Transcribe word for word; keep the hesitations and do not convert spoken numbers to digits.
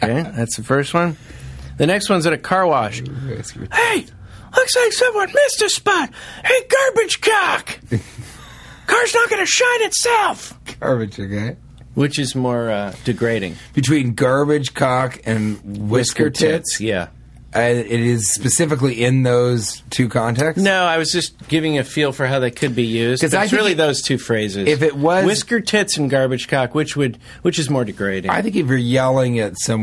Okay, that's the first one. The next one's at a car wash. Hey, looks like someone missed a spot. Hey, garbage cock! Car's not going to shine itself. Garbage, okay. Which is more uh, degrading? Between garbage cock and whisker, Whisker tits? tits, yeah. Uh, it is specifically in those two contexts? No, I was just giving a feel for how they could be used. Because it's really it, those two phrases. If it was whisker tits and garbage cock, which would which is more degrading? I think if you're yelling at someone